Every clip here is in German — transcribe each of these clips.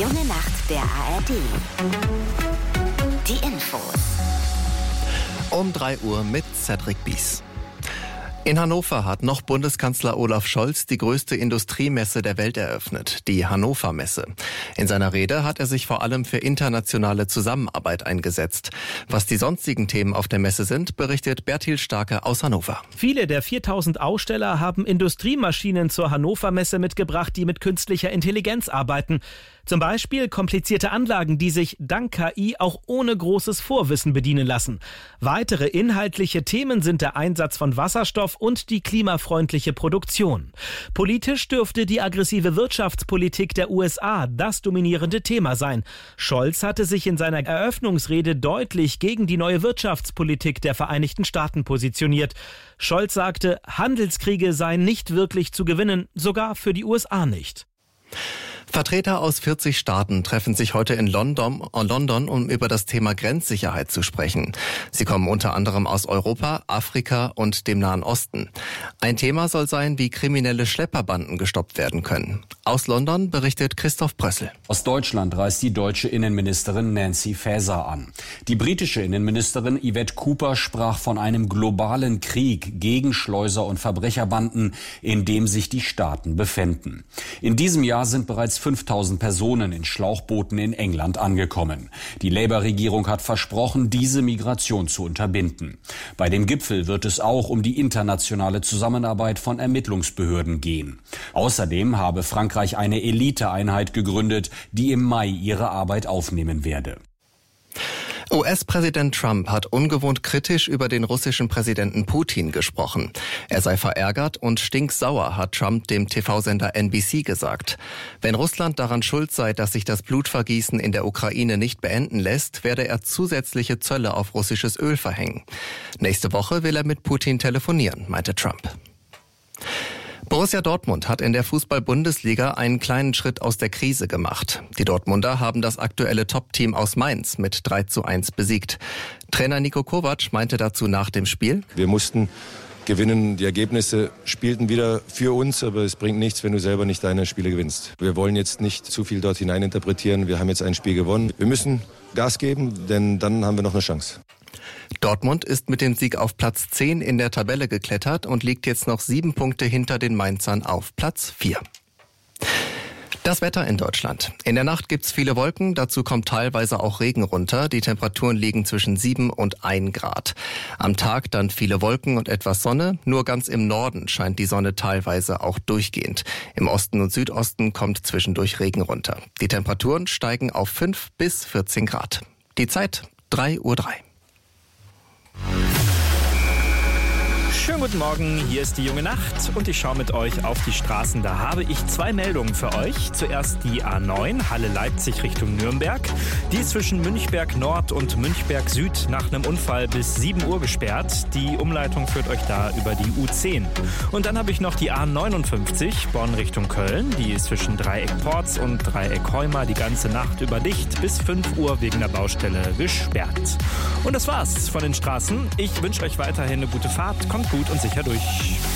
junge Nacht der ARD. Die Infos. Um 3 Uhr mit Cedric Bies. In Hannover hat noch Bundeskanzler Olaf Scholz die größte Industriemesse der Welt eröffnet, die Hannover Messe. In seiner Rede hat er sich vor allem für internationale Zusammenarbeit eingesetzt. Was die sonstigen Themen auf der Messe sind, berichtet Bertil Starke aus Hannover. Viele der 4000 Aussteller haben Industriemaschinen zur Hannover Messe mitgebracht, die mit künstlicher Intelligenz arbeiten. Zum Beispiel komplizierte Anlagen, die sich dank KI auch ohne großes Vorwissen bedienen lassen. Weitere inhaltliche Themen sind der Einsatz von Wasserstoff und die klimafreundliche Produktion. Politisch dürfte die aggressive Wirtschaftspolitik der USA das dominierende Thema sein. Scholz hatte sich in seiner Eröffnungsrede deutlich gegen die neue Wirtschaftspolitik der Vereinigten Staaten positioniert. Scholz sagte, Handelskriege seien nicht wirklich zu gewinnen, sogar für die USA nicht. Vertreter aus 40 Staaten treffen sich heute in London, um über das Thema Grenzsicherheit zu sprechen. Sie kommen unter anderem aus Europa, Afrika und dem Nahen Osten. Ein Thema soll sein, wie kriminelle Schlepperbanden gestoppt werden können. Aus London berichtet Christoph Brössel. Aus Deutschland reist die deutsche Innenministerin Nancy Faeser an. Die britische Innenministerin Yvette Cooper sprach von einem globalen Krieg gegen Schleuser und Verbrecherbanden, in dem sich die Staaten befänden. In diesem Jahr sind bereits 5000 Personen in Schlauchbooten in England angekommen. Die Labour-Regierung hat versprochen, diese Migration zu unterbinden. Bei dem Gipfel wird es auch um die internationale Zusammenarbeit von Ermittlungsbehörden gehen. Außerdem habe Frankreich eine Eliteeinheit gegründet, die im Mai ihre Arbeit aufnehmen werde. US-Präsident Trump hat ungewohnt kritisch über den russischen Präsidenten Putin gesprochen. Er sei verärgert und stinksauer, hat Trump dem TV-Sender NBC gesagt. Wenn Russland daran schuld sei, dass sich das Blutvergießen in der Ukraine nicht beenden lässt, werde er zusätzliche Zölle auf russisches Öl verhängen. Nächste Woche will er mit Putin telefonieren, meinte Trump. Borussia Dortmund hat in der Fußball-Bundesliga einen kleinen Schritt aus der Krise gemacht. Die Dortmunder haben das aktuelle Top-Team aus Mainz mit 3:1 besiegt. Trainer Niko Kovac meinte dazu nach dem Spiel: Wir mussten gewinnen, die Ergebnisse spielten wieder für uns, aber es bringt nichts, wenn du selber nicht deine Spiele gewinnst. Wir wollen jetzt nicht zu viel dort hineininterpretieren, wir haben jetzt ein Spiel gewonnen. Wir müssen Gas geben, denn dann haben wir noch eine Chance. Dortmund ist mit dem Sieg auf Platz 10 in der Tabelle geklettert und liegt jetzt noch 7 Punkte hinter den Mainzern auf Platz 4. Das Wetter in Deutschland. In der Nacht gibt's viele Wolken, dazu kommt teilweise auch Regen runter. Die Temperaturen liegen zwischen 7 und 1 Grad. Am Tag dann viele Wolken und etwas Sonne. Nur ganz im Norden scheint die Sonne teilweise auch durchgehend. Im Osten und Südosten kommt zwischendurch Regen runter. Die Temperaturen steigen auf 5 bis 14 Grad. Die Zeit 3:03 Uhr. Schönen guten Morgen, hier ist die junge Nacht und ich schaue mit euch auf die Straßen. Da habe ich 2 Meldungen für euch. Zuerst die A9, Halle-Leipzig Richtung Nürnberg. Die ist zwischen Münchberg Nord und Münchberg Süd nach einem Unfall bis 7 Uhr gesperrt. Die Umleitung führt euch da über die U10. Und dann habe ich noch die A59, Bonn Richtung Köln. Die ist zwischen Dreieck Porz und Dreieck Heuma die ganze Nacht über dicht bis 5 Uhr wegen der Baustelle gesperrt. Und das war's von den Straßen. Ich wünsche euch weiterhin eine gute Fahrt. Kommt gut und sicher durch.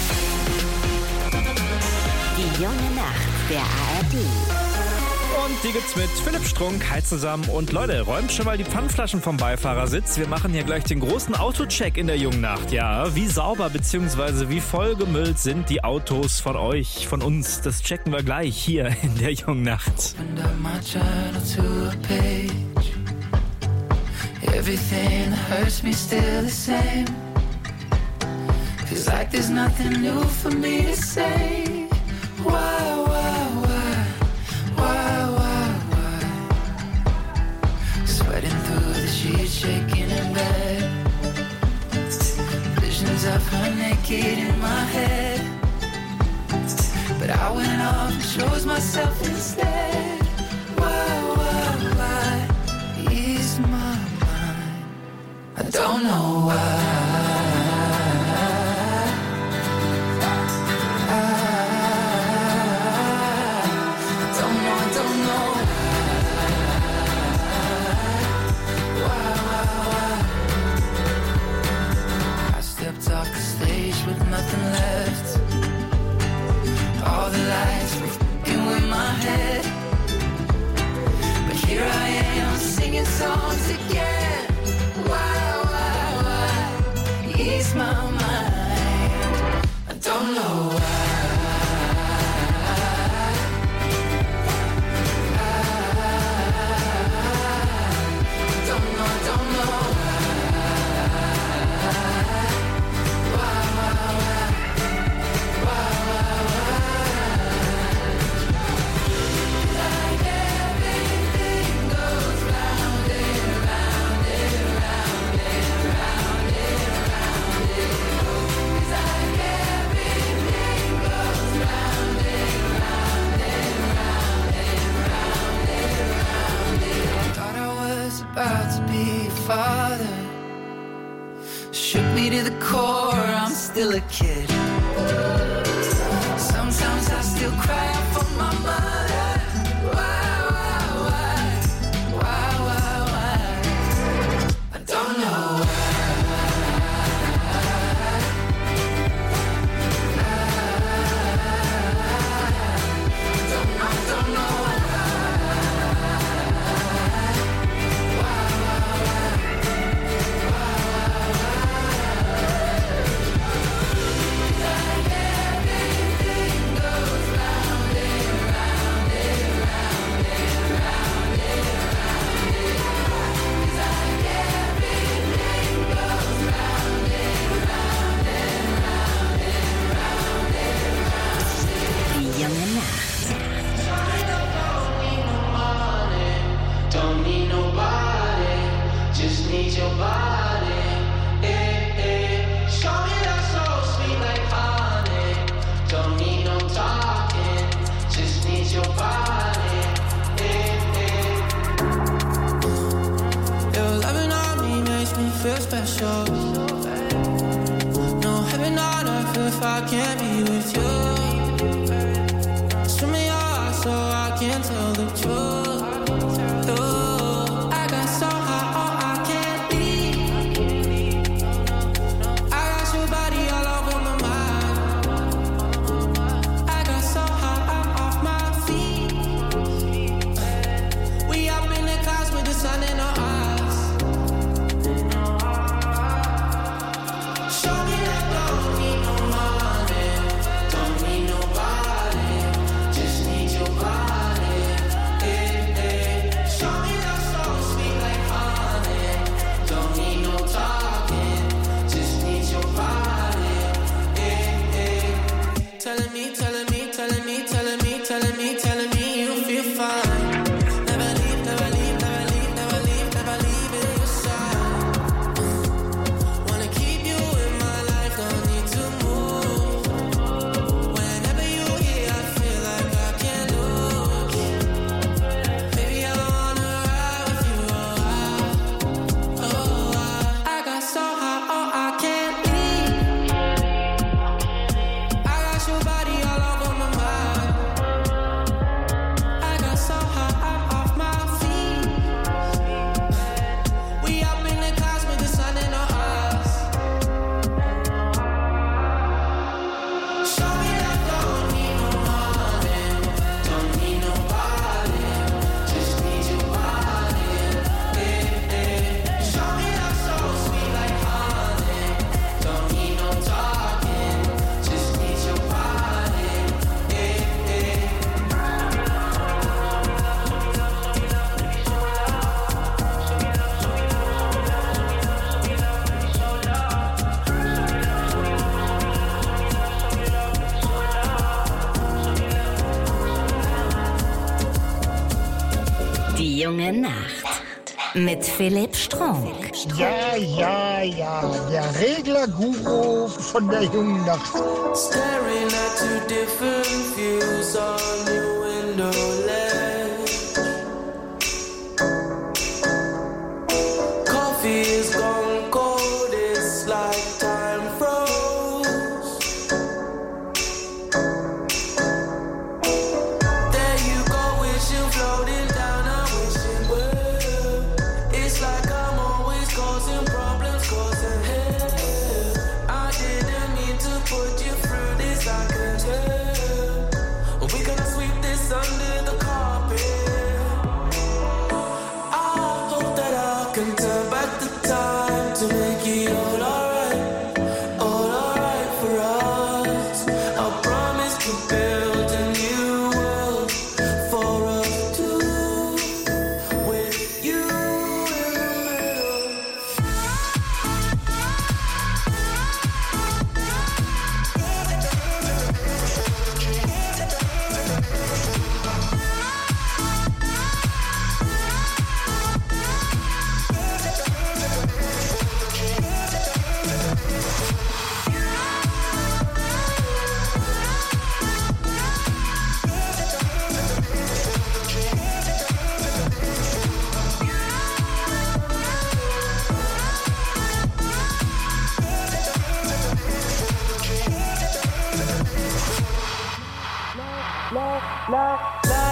Die junge Nacht der ARD. Und die gibt's mit Philipp Strunk. Hi zusammen. Und Leute, räumt schon mal die Pfandflaschen vom Beifahrersitz. Wir machen hier gleich den großen Autocheck in der jungen Nacht. Ja, wie sauber bzw. wie vollgemüllt sind die Autos von euch, von uns? Das checken wir gleich hier in der jungen Nacht. Everything that hurts me still the same. Feels like there's nothing new for me to say. Why? Sweating through the sheets, shaking in bed. Visions of her naked in my head. But I went off and chose myself instead. Why? Ease my mind. I don't know why. to the core, I'm still a kid. Sometimes I still cry out for my mother. Why? I don't know why. Feel special. No heaven on earth if I can't be with you. Swim in your eyes so I can tell the truth. Ooh, I got so high, oh, I can't leave. I got your body all over my mind. I got so high, I'm off my feet. We up in the clouds with the sun in our eyes. Junge Nacht mit Philipp Strunk. Ja, der Regler-Guru von der Jungen Nacht. Staring at two different views on your window ledge. Coffee is gone cold, it's like time froze. There you go, wishing floating down a wishing well. It's like I'm always causing problems, causing hell. I didn't mean to put you through this, I can tell. We gonna sweep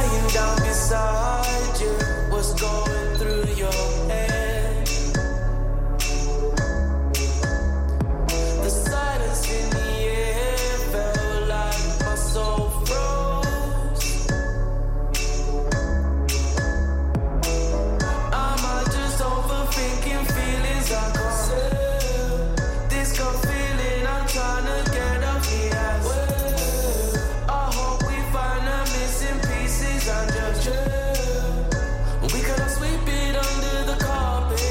lying down beside you. What's going through your head? The silence in the air felt like my soul froze. Am I just overthinking feelings I can't sell? This gut feeling I'm trying to get off the ass. I hope we find the missing pieces and just chill. We could have sweep it under the carpet.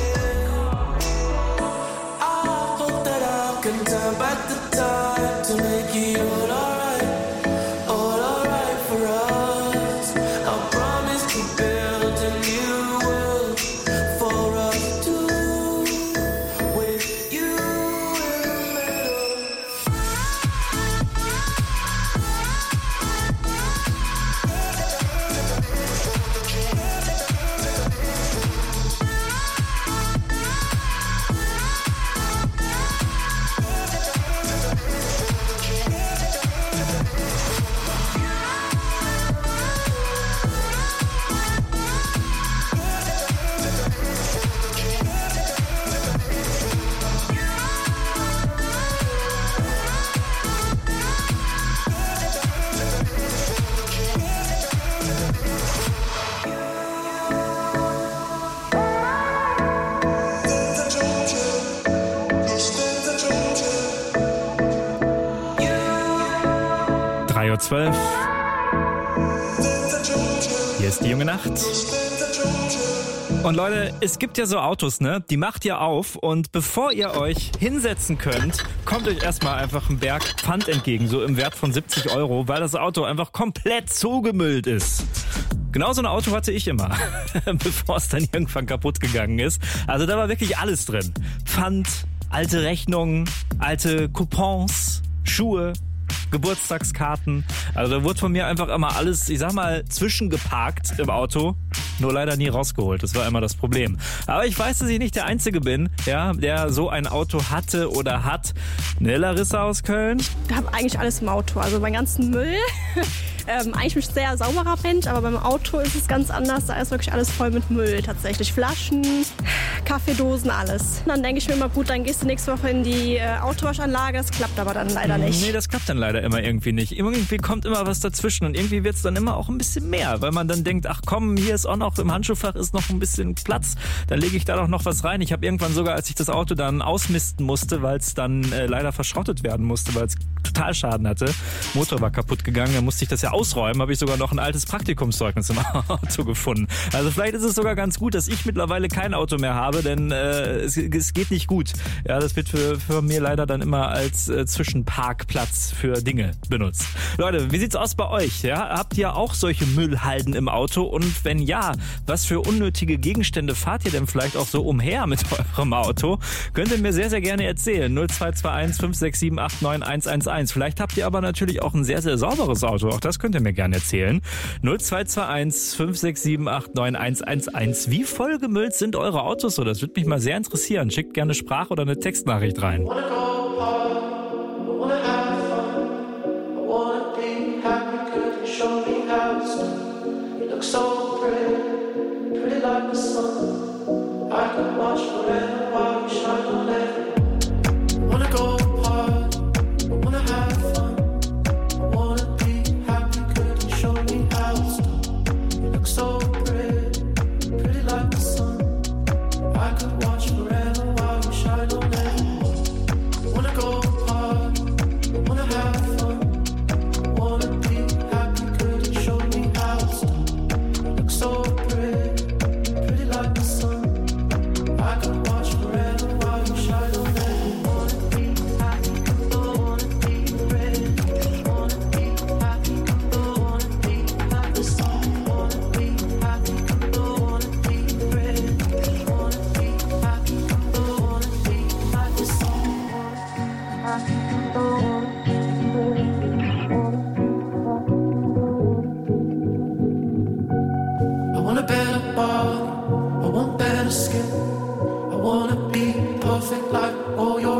I hope that I can turn back the time to make it all alright for us. I promise to build a new world for us two, with you in the middle. Uhr. Hier ist die junge Nacht. Und Leute, es gibt ja so Autos, ne? Die macht ihr auf und bevor ihr euch hinsetzen könnt, kommt euch erstmal einfach ein Berg Pfand entgegen, so im Wert von 70 €, weil das Auto einfach komplett zugemüllt ist. Genau so ein Auto hatte ich immer, bevor es dann irgendwann kaputt gegangen ist. Also da war wirklich alles drin. Pfand, alte Rechnungen, alte Coupons, Schuhe, Geburtstagskarten. Also da wurde von mir einfach immer alles, ich sag mal, zwischengeparkt im Auto, nur leider nie rausgeholt. Das war immer das Problem. Aber ich weiß, dass ich nicht der Einzige bin, ja, der so ein Auto hatte oder hat. Ne, Larissa aus Köln? Ich habe eigentlich alles im Auto, also meinen ganzen Müll. Eigentlich bin ich ein sehr sauberer Mensch, aber beim Auto ist es ganz anders. Da ist wirklich alles voll mit Müll tatsächlich. Flaschen, Kaffeedosen, alles. Und dann denke ich mir immer, gut, dann gehst du nächste Woche in die Autowaschanlage. Das klappt aber dann leider nicht. Nee, das klappt dann leider immer irgendwie nicht. Irgendwie kommt immer was dazwischen und irgendwie wird es dann immer auch ein bisschen mehr, weil man dann denkt, ach komm, hier ist auch noch, im Handschuhfach ist noch ein bisschen Platz, dann lege ich da doch noch was rein. Ich habe irgendwann sogar, als ich das Auto dann ausmisten musste, weil es dann leider verschrottet werden musste, weil es total Schaden hatte, Motor war kaputt gegangen, dann musste ich das ja ausräumen, habe ich sogar noch ein altes Praktikumszeugnis im Auto gefunden. Also vielleicht ist es sogar ganz gut, dass ich mittlerweile kein Auto mehr habe, denn es geht nicht gut. Ja, das wird für mir leider dann immer als Zwischenparkplatz für Dinge benutzt. Leute, wie sieht's aus bei euch? Ja? Habt ihr auch solche Müllhalden im Auto? Und wenn ja, was für unnötige Gegenstände fahrt ihr denn vielleicht auch so umher mit eurem Auto? Könnt ihr mir sehr, sehr gerne erzählen. 0221 567 89 111. Vielleicht habt ihr aber natürlich auch ein sehr, sehr sauberes Auto. Auch das könnt ihr mir gerne erzählen. 0221 567 89 111. Wie vollgemüllt sind eure Autos so? Das würde mich mal sehr interessieren. Schickt gerne Sprach- oder eine Textnachricht rein.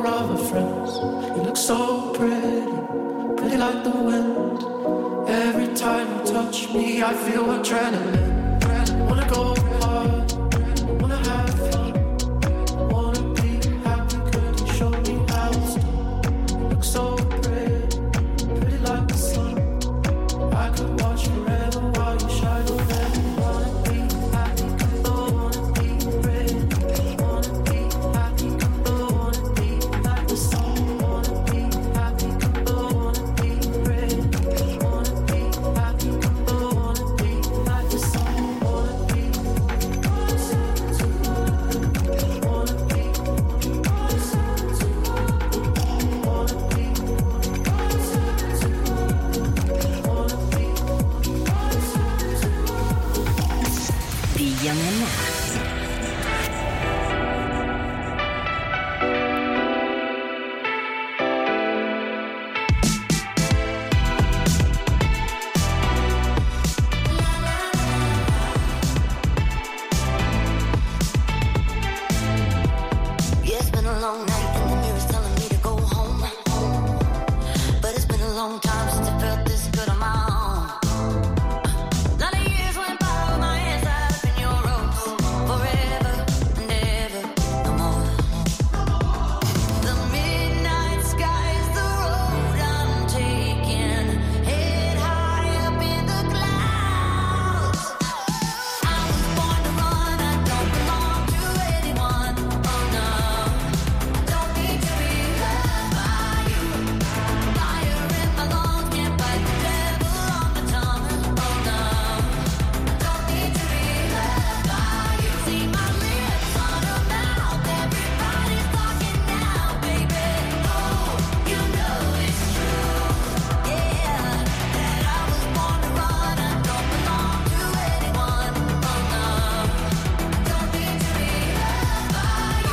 Pretty like the wind every tight and touch me, I feel adrenaline. Wanna go hard, wanna have fun, wanna be happy. Could you show me how it's done? Look so pretty like the sun. I could watch forever while you shine on them. Wanna be happy, wanna be ready. Wanna be happy, wanna be like the sun. Wanna be happy, wanna be ready. Wanna be happy, wanna be like the sun. Wanna be, wanna be, Die junge Nacht. Yeah, it's been a long night and the mirror's telling me to go home. But it's been a long time since I felt this good on my own. Lot of years went by with my hands tied up in your ropes. Forever and ever, no more. The midnight sky is the road I'm taking. Head high up in the clouds. I was born to run, I don't belong to anyone. Oh no, don't need to be loved by you. Fire in my lungs, can't fight the devil on my tongue. Oh no, don't need to be loved by you. See my lips on a mouth, everybody's talking now, baby. Oh, you know it's true, yeah, that I was born to run, I don't belong to anyone. Oh no, don't need to be loved by you.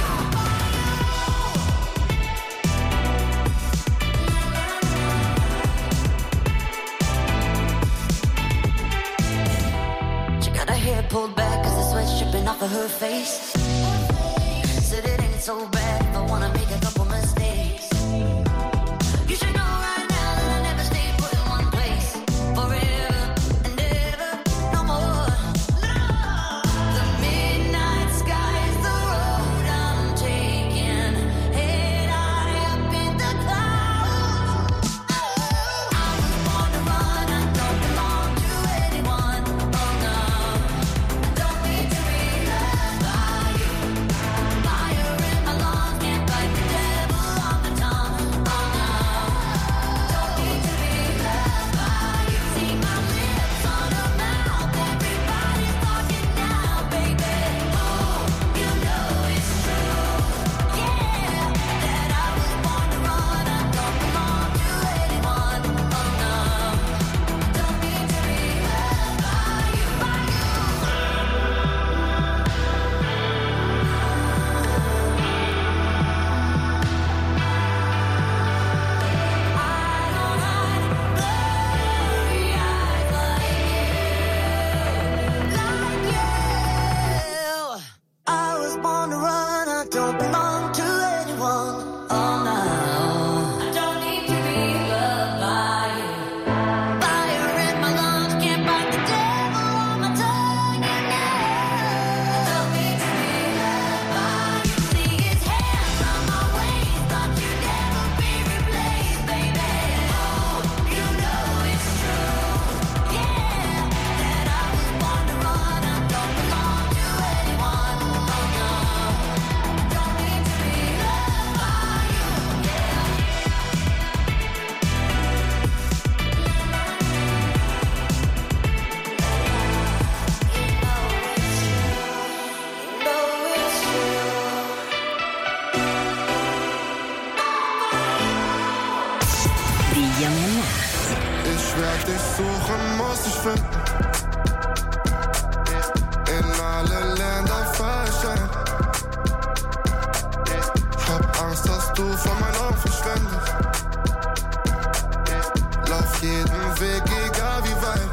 She got her hair pulled back cause the sweat's dripping off of her face. Said it ain't so bad if I wanna make a couple mistakes. You should know right now that I never stay put in one place. Forever and ever, no more. The midnight sky is the road I'm taking. Head high up in the clouds. I was born to run, I don't belong to anyone. Oh no, don't need to be loved by you. Fire in my lungs, can't fight the devil on my tongue. Oh no, don't need to be loved by you. See my lips on her mouth, everybody's talking now, baby. Oh, you know it's true, yeah, that I was born to run, I don't belong to anyone. Oh no, don't need to be loved by you. I was born to run, I don't belong to anyone. Oh no, I don't need to be loved by you. Fire in my lungs, can't fight the devil on my tongue. You know, I don't need to be loved by you. See his hands on my waist, thought you'd never be replaced, baby. Oh, you know it's true, yeah, that I was born to run, I don't belong to anyone. Oh no, don't need to be loved by you, yeah. You know it's true. Die junge Nacht. Ich werd dich suchen, muss dich finden. In alle Länder verschenkt. Hab Angst, dass du von meinen Augen verschwendest. Lauf jeden Weg, egal wie weit.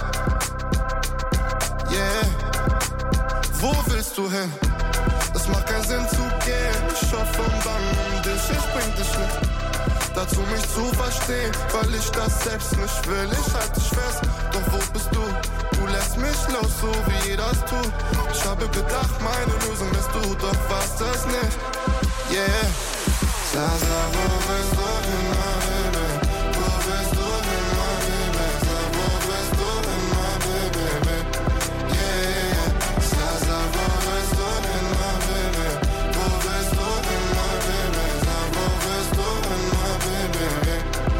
Yeah. Wo willst du hin? Es macht keinen Sinn zu gehen. Ich hoffe und bange um dich, ich bring dich mit. dazu mich zu verstehen, weil ich das selbst nicht will. Ich halte dich fest, doch wo bist du? Du lässt mich los, so wie jeder es tut. Ich habe gedacht, meine Lösung bist du, doch warst es nicht. Yeah. Sasa, wo bist du hin, my baby? Wo bist du hin, my baby? Wo bist du hin, my baby? Yeah. Sasa, wo bist du hin, my baby? Wo bist du hin, my baby? Wo bist du hin, my baby?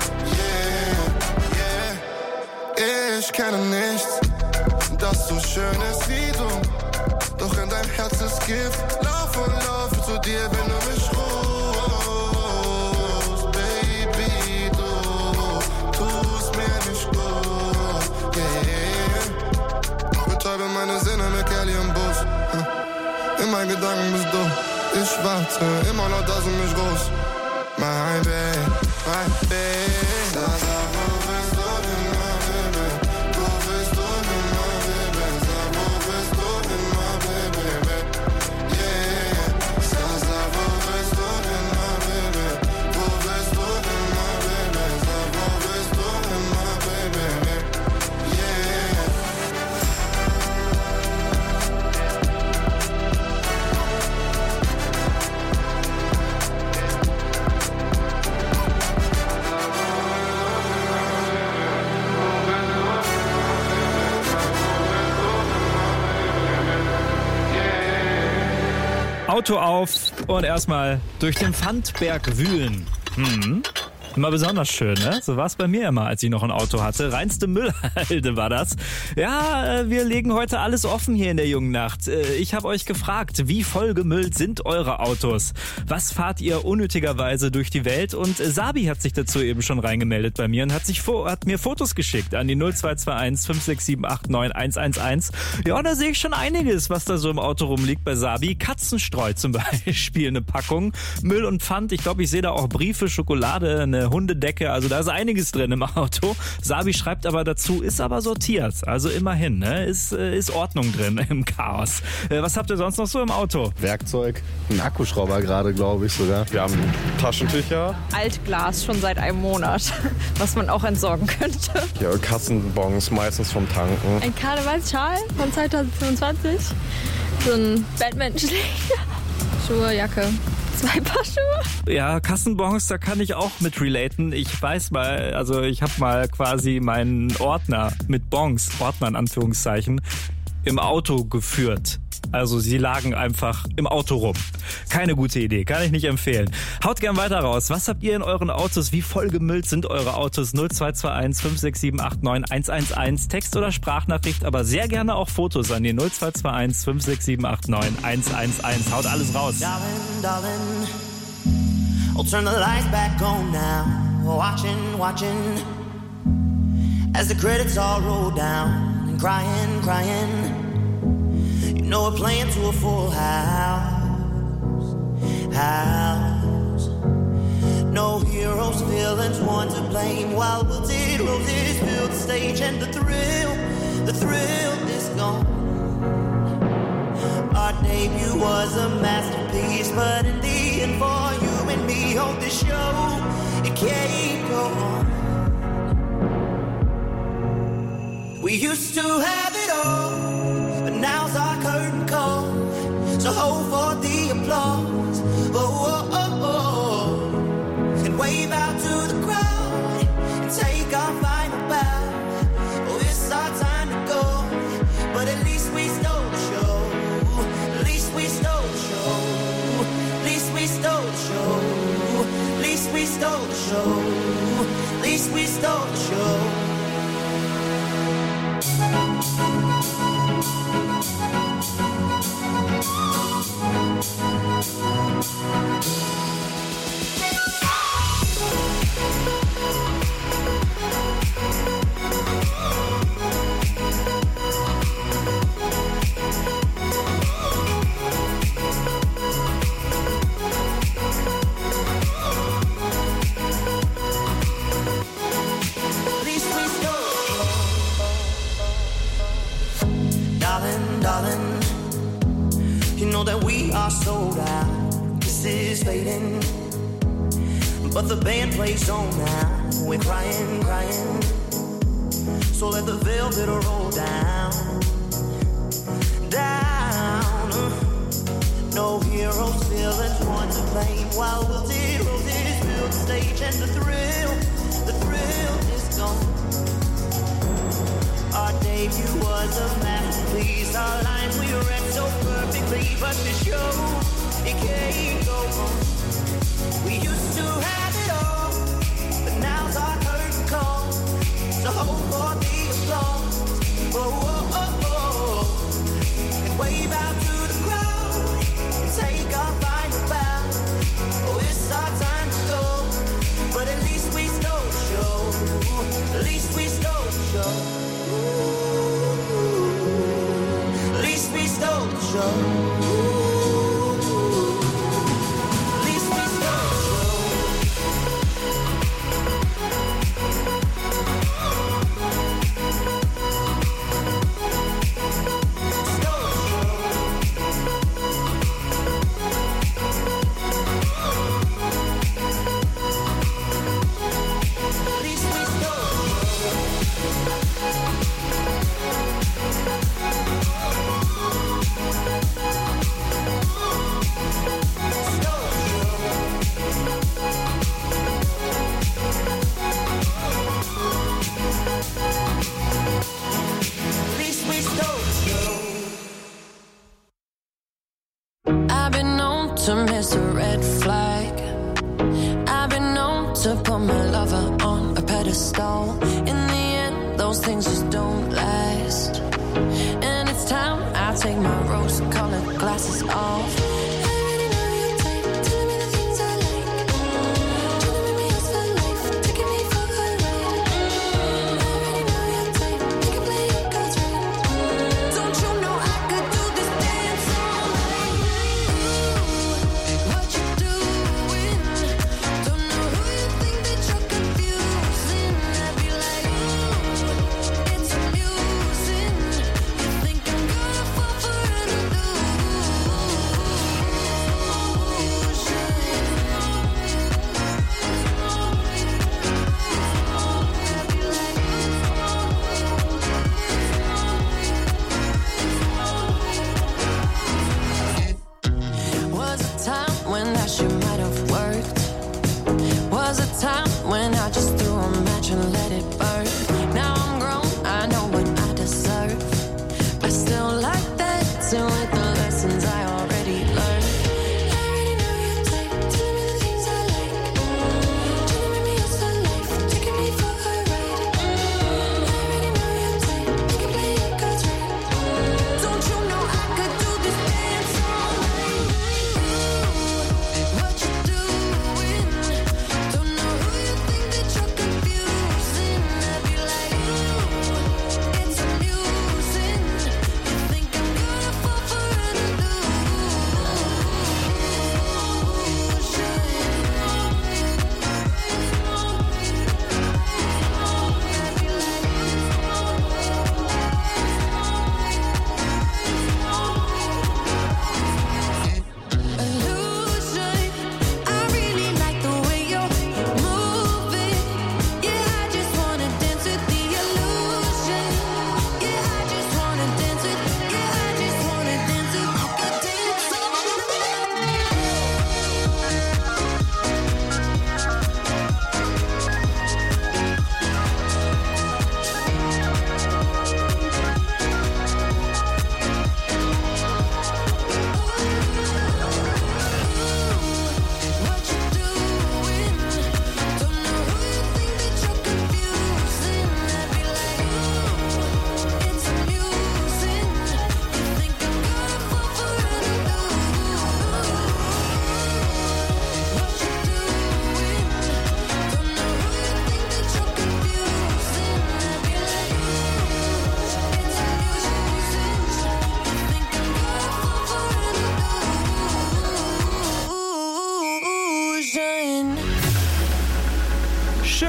Yeah. Yeah. Ich kenne nichts, das so schön ist wie du. Doch in deinem Herz ist Gift. Lauf und lauf zu dir, wenn du mich rufst. Baby, du tust mir nicht gut. Yeah. Betäube meine Sinne mit Kelly im Bus. In meinen Gedanken bist du. Ich warte immer noch, dass du mich rufst. My baby, my baby. Auto auf und erstmal durch den Pfandberg wühlen. Immer besonders schön, ne? So war es bei mir immer, als ich noch ein Auto hatte. Reinste Müllhalde war das. Ja, wir legen heute alles offen hier in der jungen Nacht. Ich habe euch gefragt, wie vollgemüllt sind eure Autos? Was fahrt ihr unnötigerweise durch die Welt? Und Sabi hat sich dazu eben schon reingemeldet bei mir und hat mir Fotos geschickt an die 0221 567 89 111. Ja, da sehe ich schon einiges, was da so im Auto rumliegt bei Sabi. Katzenstreu zum Beispiel, eine Packung. Müll und Pfand. Ich glaube, ich sehe da auch Briefe, Schokolade, eine Hundedecke, also da ist einiges drin im Auto. Sabi schreibt aber dazu, ist aber sortiert, also immerhin, ne? Ist Ordnung drin im Chaos. Was habt ihr sonst noch so im Auto? Werkzeug, ein Akkuschrauber gerade, glaube ich sogar. Wir haben Taschentücher. Altglas schon seit einem Monat, was man auch entsorgen könnte. Ja, Kassenbons, meistens vom Tanken. Ein Karnevalsschal von 2025, so ein Batman-Schläger, Schuhe, Jacke. 2 Paar Schuhe. Ja, Kassenbons, da kann ich auch mit relaten. Ich weiß mal, also ich habe mal quasi meinen Ordner mit Bons, Ordner in Anführungszeichen, im Auto geführt. Also sie lagen einfach im Auto rum. Keine gute Idee, kann ich nicht empfehlen. Haut gern weiter raus. Was habt ihr in euren Autos? Wie vollgemüllt sind eure Autos? 0221 567 89 111. Text oder Sprachnachricht, aber sehr gerne auch Fotos an die 0221 567 89 111. Haut alles raus. Darling, darling, I'll turn the lights back on now. Watching, as the credits all roll down and crying. You know we're playing to a full house. No heroes, villains, one to blame. While wilted roses fill the stage, and the thrill is gone. Our debut was a masterpiece, but in the end, for you and me on this show, it can't go on. We used to have it all, but now's our curtain call. So hold for the applause, and wave out to the crowd and take our final bow. Oh, it's our time to go, but at least we stole the show. At least we stole the show. At least we stole the show. At least we stole the show. At least we stole the show. Darling, you know that we are sold out. This is fading, but the band plays on now. We're crying, crying. So let the velvet roll down, down. No heroes, villains, one to blame. While wilted roses fill the stage, and the thrill is gone. Our debut was a masterpiece. Our lines we read so perfectly, but the show, it can't go on. We used to have it all, but now's our curtain call. So hold for the applause, oh, oh, oh, oh. And wave out to the crowd, and take our final bow. Oh, it's our time to go, but at least we stole the show. At least we stole the show. Ooh, at least we stole the show. To miss a red flag. I've been known to put my lover on a pedestal. In the end, those things just don't last. And it's time I take my rose-colored glasses off.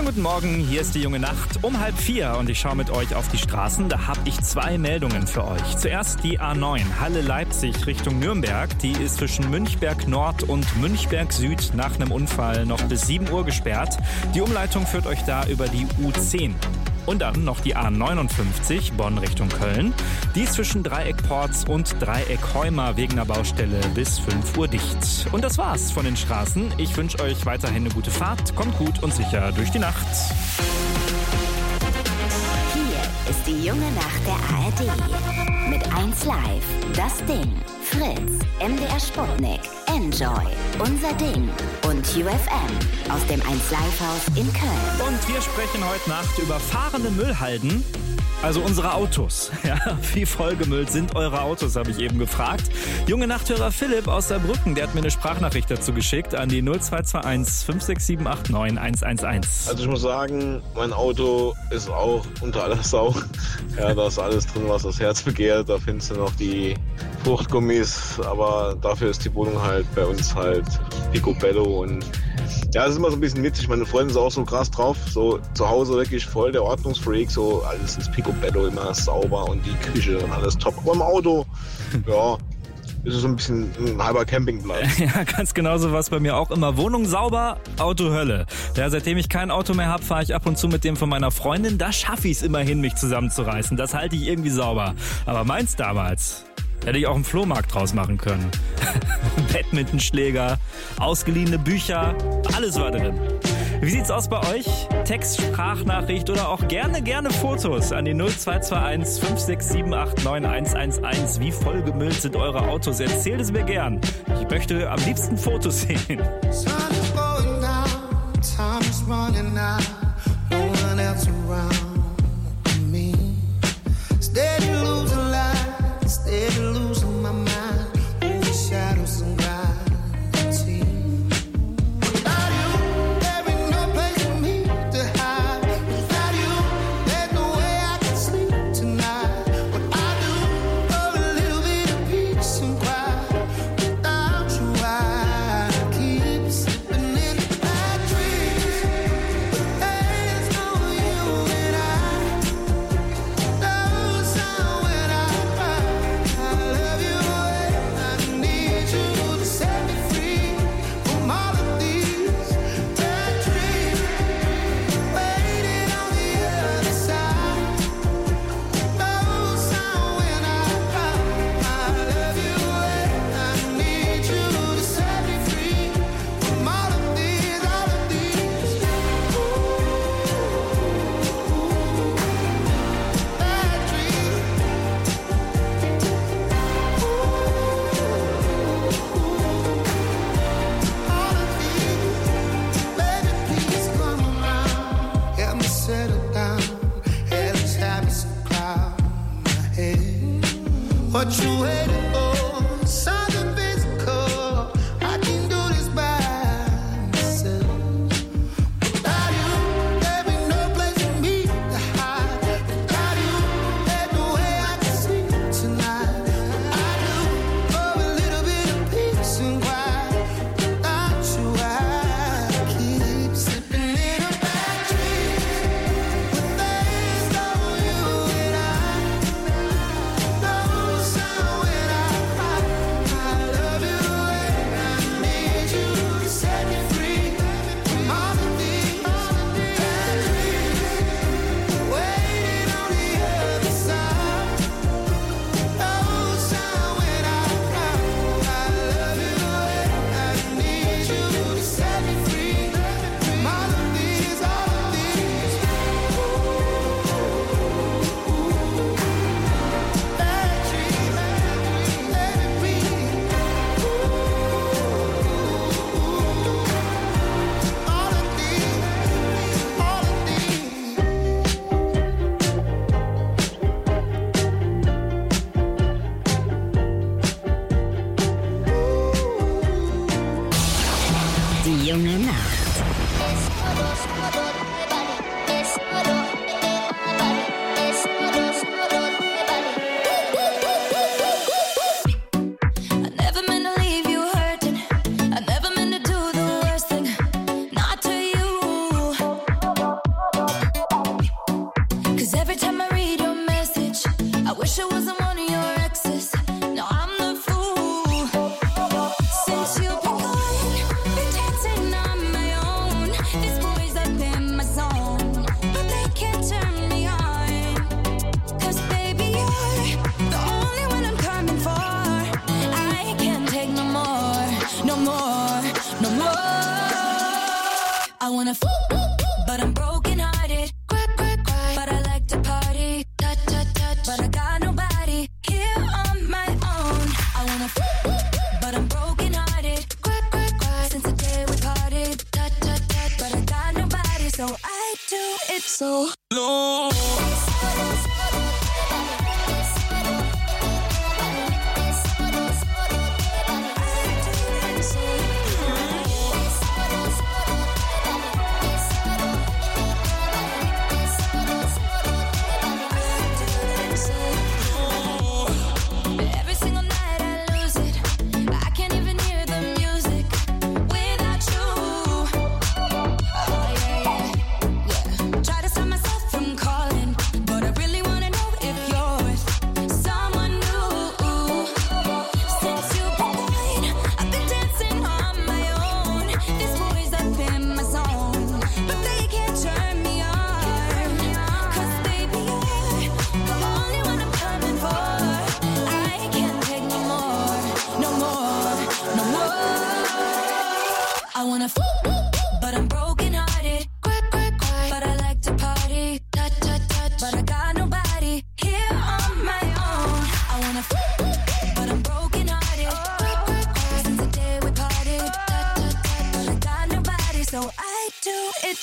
Schönen guten Morgen, hier ist die junge Nacht um 3:30 und ich schaue mit euch auf die Straßen. Da habe ich 2 Meldungen für euch. Zuerst die A9 Halle-Leipzig Richtung Nürnberg. Die ist zwischen Münchberg Nord und Münchberg Süd nach einem Unfall noch bis 7 Uhr gesperrt. Die Umleitung führt euch da über die U10. Und dann noch die A59 Bonn Richtung Köln. Die ist zwischen Dreieck Porz und Dreieck Heuma wegen einer Baustelle bis 5 Uhr dicht. Und das war's von den Straßen. Ich wünsche euch weiterhin eine gute Fahrt. Kommt gut und sicher durch die Nacht. Hier ist die junge Nacht der ARD. Mit 1 Live, Das Ding, Fritz, MDR Sputnik, Enjoy, Unser Ding und UFM aus dem 1 Live-Haus in Köln. Und wir sprechen heute Nacht über fahrende Müllhalden. Also unsere Autos. Ja, wie vollgemüllt sind eure Autos, habe ich eben gefragt. Junge Nachthörer Philipp aus Saarbrücken, der hat mir eine Sprachnachricht dazu geschickt an die 0221 56789 111. Also ich muss sagen, mein Auto ist auch unter aller Sau. Ja, da ist alles drin, was das Herz begehrt. Da findest du noch die Fruchtgummis, aber dafür ist die Wohnung halt bei uns halt picobello und ja, das ist immer so ein bisschen witzig. Meine Freundin ist auch so krass drauf. So zu Hause wirklich voll der Ordnungsfreak. So alles ist picobello, immer sauber und die Küche und alles top. Aber im Auto, ja, ist es so ein bisschen ein halber Campingplatz. Ja, ganz genauso war es bei mir auch immer. Wohnung sauber, Auto Hölle. Ja, seitdem ich kein Auto mehr habe, fahre ich ab und zu mit dem von meiner Freundin. Da schaffe ich es immerhin, mich zusammenzureißen. Das halte ich irgendwie sauber. Aber meins damals... hätte ich auch einen Flohmarkt draus machen können. Badmintonschläger, ausgeliehene Bücher, alles war drin. Wie sieht's aus bei euch? Text, Sprachnachricht oder auch gerne Fotos an die 0221 56789 111. Wie vollgemüllt sind eure Autos? Erzählt es mir gern. Ich möchte am liebsten Fotos sehen. Steady losing my mind over shadows and gravity. Without you, there ain't no place for me to hide. Without you, there's no way I can sleep tonight. What I do for a little bit of peace and quiet. Without you, I keep slipping into bad dreams. But there's no you and I. No sound when I cry. What you waiting for? Something physical. I can do this by myself. Without you, there ain't no place for me to hide. Without you, there's no way I can sleep tonight. I do for a little bit of peace and quiet. Without you, I keep slipping into bad dreams. But there's no you and I. No sound when I cry.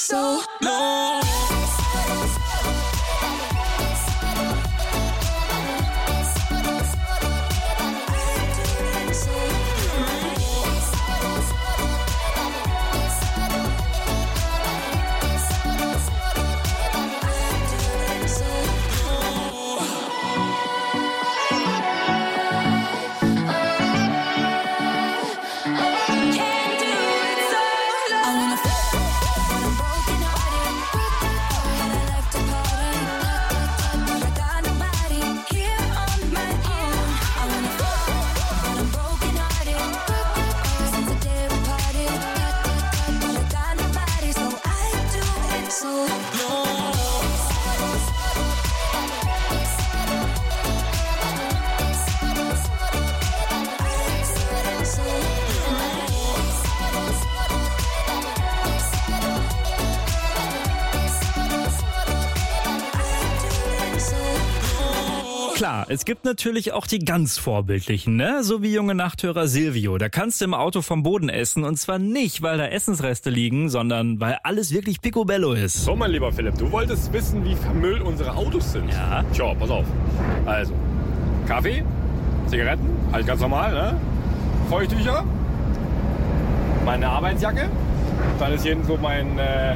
so low. Klar, es gibt natürlich auch die ganz Vorbildlichen, ne? So wie junge Nachthörer Silvio. Da kannst du im Auto vom Boden essen und zwar nicht, weil da Essensreste liegen, sondern weil alles wirklich picobello ist. So, mein lieber Philipp, du wolltest wissen, wie vermüllt unsere Autos sind. Ja. Tja, pass auf. Also, Kaffee, Zigaretten, halt ganz normal, ne? Feuchttücher, meine Arbeitsjacke, dann ist hier so mein,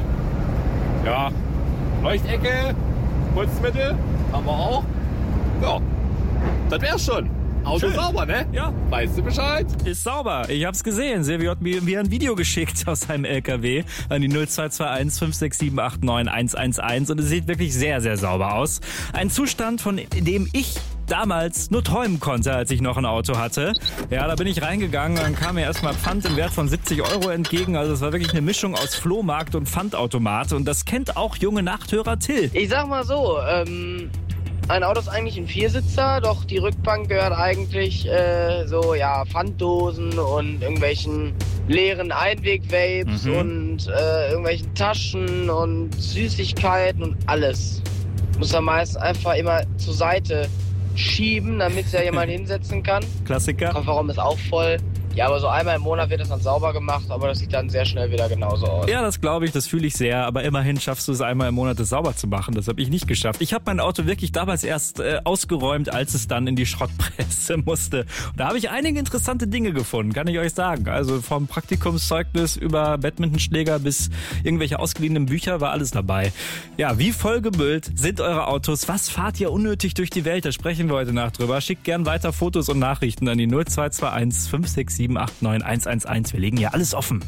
Leuchtecke, Putzmittel, haben wir auch. Ja, das wär's schon. Auto Schön. Sauber, ne? Ja. Weißt du Bescheid? Ist sauber. Ich hab's gesehen. Silvio hat mir ein Video geschickt aus seinem LKW an die 0221 567 89 111 und es sieht wirklich sehr, sehr sauber aus. Ein Zustand, von dem ich damals nur träumen konnte, als ich noch ein Auto hatte. Ja, da bin ich reingegangen, dann kam mir erstmal Pfand im Wert von 70 € entgegen. Also es war wirklich eine Mischung aus Flohmarkt und Pfandautomat und das kennt auch junge Nachthörer Till. Ich sag mal so, ein Auto ist eigentlich ein Viersitzer, doch die Rückbank gehört eigentlich Pfanddosen und irgendwelchen leeren Einweg-Vapes und irgendwelchen Taschen und Süßigkeiten und alles. Muss man meist einfach immer zur Seite schieben, damit sich ja jemand hinsetzen kann. Klassiker. Kofferraum ist auch voll. Ja, aber so einmal im Monat wird das dann sauber gemacht, aber das sieht dann sehr schnell wieder genauso aus. Ja, das glaube ich, das fühle ich sehr, aber immerhin schaffst du es einmal im Monat, das sauber zu machen. Das habe ich nicht geschafft. Ich habe mein Auto wirklich damals erst ausgeräumt, als es dann in die Schrottpresse musste. Und da habe ich einige interessante Dinge gefunden, kann ich euch sagen. Also vom Praktikumszeugnis über Badmintonschläger bis irgendwelche ausgeliehenen Bücher war alles dabei. Ja, wie vollgemüllt sind eure Autos? Was fahrt ihr unnötig durch die Welt? Da sprechen wir heute Nacht drüber. Schickt gern weiter Fotos und Nachrichten an die 0221 567 89 111. Wir legen ja alles offen.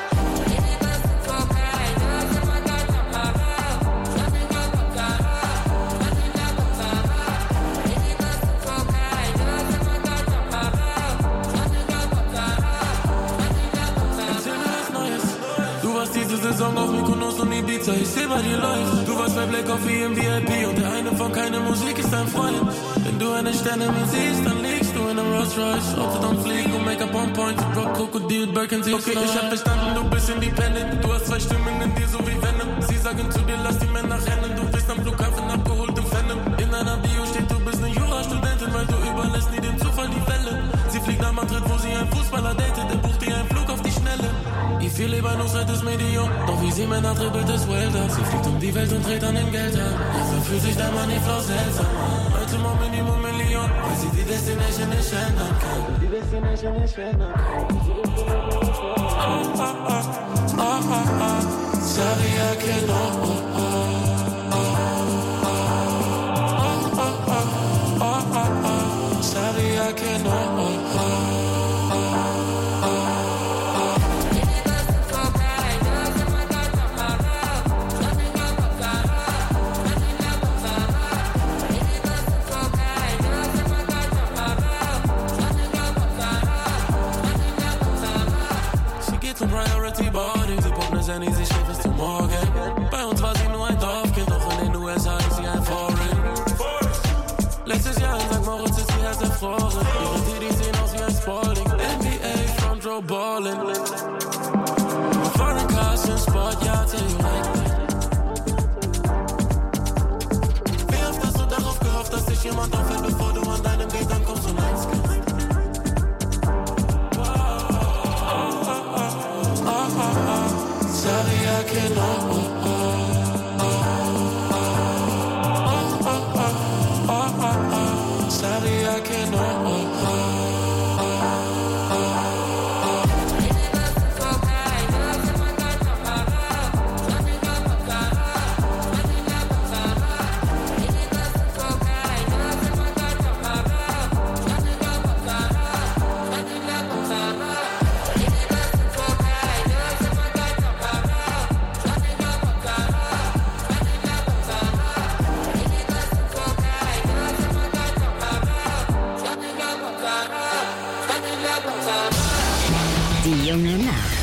Du warst diese Saison auf Mykonos und Ibiza, ich seh bei dir läuft. Du warst bei Black Coffee im VIP und der eine von keine Musik ist dein Freund. Wenn du eine Sterne mehr siehst, dann liegst du in einem Rolls Royce. Auto dann fliegen und Make-up on point, Rock, Krokodil, Birken's. Okay, ich hab verstanden, du bist independent. Du hast zwei Stimmen in dir, so wie Venom. Sie sagen zu dir, lass die Männer rennen. Du bist am Flughafen abgeholt im Phantom. In deiner Bio steht, du bist eine Jurastudentin, weil du überlässt nie dem Zufall die Fälle. Sie fliegt nach Madrid, wo sie einen Fußballer datet. Er bucht ihr einen Flug auf die Schnelle. Ich viel lieber nur seit das Medium. Doch wie sie Männer dribbelt, das Welt ab. Sie fliegt um die Welt und dreht an den Geld ab. So fühlt sich der Money Flow seltsam an. Heute mal Minimum Million, weil sie die Destination nicht ändern kann. Die Destination nicht ändern kann. Sabia que no. Sabia que no. Priority Boarding, sie pumpt es Annie, sie schläft bis zum Morgen. Bei uns war sie nur ein Dorfkind, doch in den USA ist sie ein Foreign. Letztes Jahr in St. Moritz ist sie erst erfroren. Ihre Titties sehen aus wie ein Spalding. NBA, Front Row Ballin'. Foreign Cars in Sportyachts, yeah, you like that. Wie oft hast du darauf gehofft, dass dich jemand auffällt, bevor du an deinem Weg ankommst und eins kannst? Sabia que no. Die junge Nacht.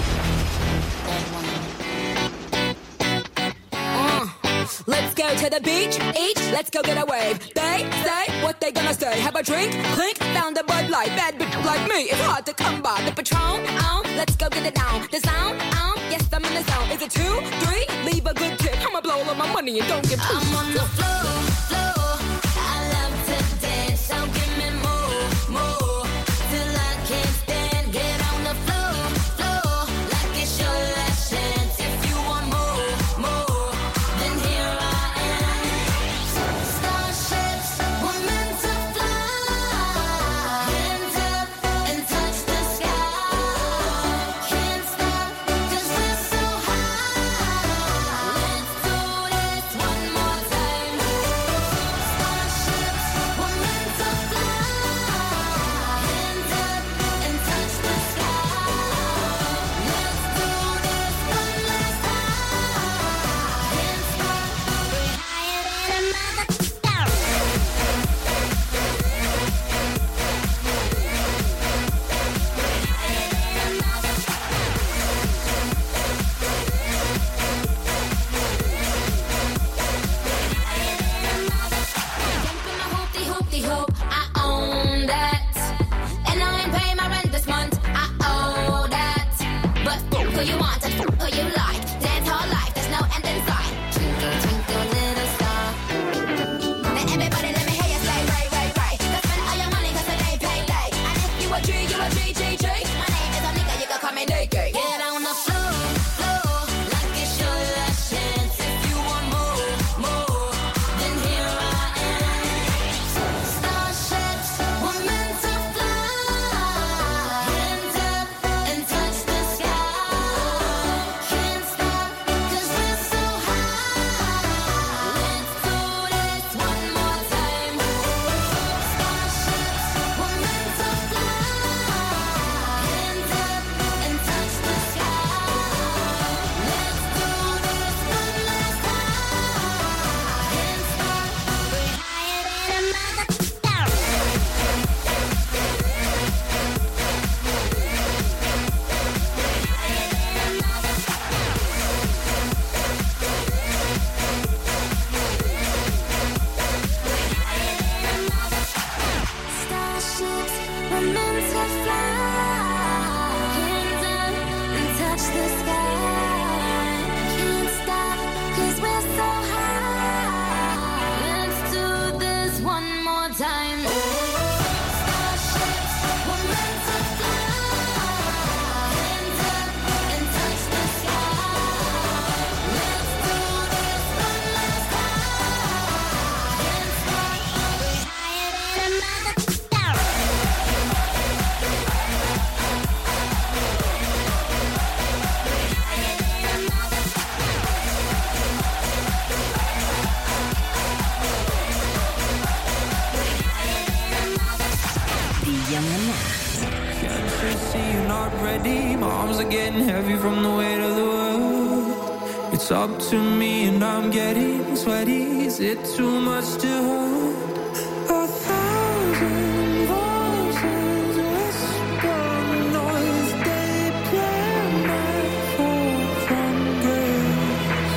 Let's go to the beach, let's go get a wave. They say what they gonna say. Have a drink, clink, found a Bud Light. Bad bitch like me, it's hard to come by. The Patron, let's go get it down. The sound, yes I'm in the zone. Is it 2, 3? Leave a good tip. I'ma blow all of my money and don't give two. I'm on the floor. I love to dance, so give me more, till I can't stand. Get on the floor, like it's your last chance. If you want more, then here I am. Starships were meant to fly. Hands up and touch the sky. Can't stop 'cause we're so high. Let's do this one more time. Starships were meant to fly. Hands up and touch the sky. Let's do this one last time. Can't stop. We're higher than a mother. Hoop, I own that. And I ain't paying my rent this month, I owe that. But who you want and who you like. Dance all life, there's no end in sight. Twinkle, twinkle, little star. Now everybody let me hear you say, Ray, Ray, Ray. Let's spend all your money 'cause it ain't payday. And if you a G, you a G, G, G. My name is a nigga, you can call me Nicky. Get on the floor, like it's your last chance. If you want more, then here I am. Starships were meant to fly. Hands up and touch the sky. Can't stop 'cause we're so high. Let's do this one more time. Starships were meant to fly. Hands up and touch the sky. Let's do this one last time. Can't stop. We're higher than a mother. Starships were meant to fly. Hands up and touch the sky. Can't stop 'cause we're so high. Let's do this one more time. Starships were meant to fly. Hands up and touch the sky. Let's do this one last time. Can't stop. We're higher than a mother. Die junge Nacht. Can't you see you're not ready? My arms are getting heavy from the weight of the world. It's up to me and I'm getting sweaty. Is it too much to hold? 1,000 voices whisper noise. They play my fall from grace.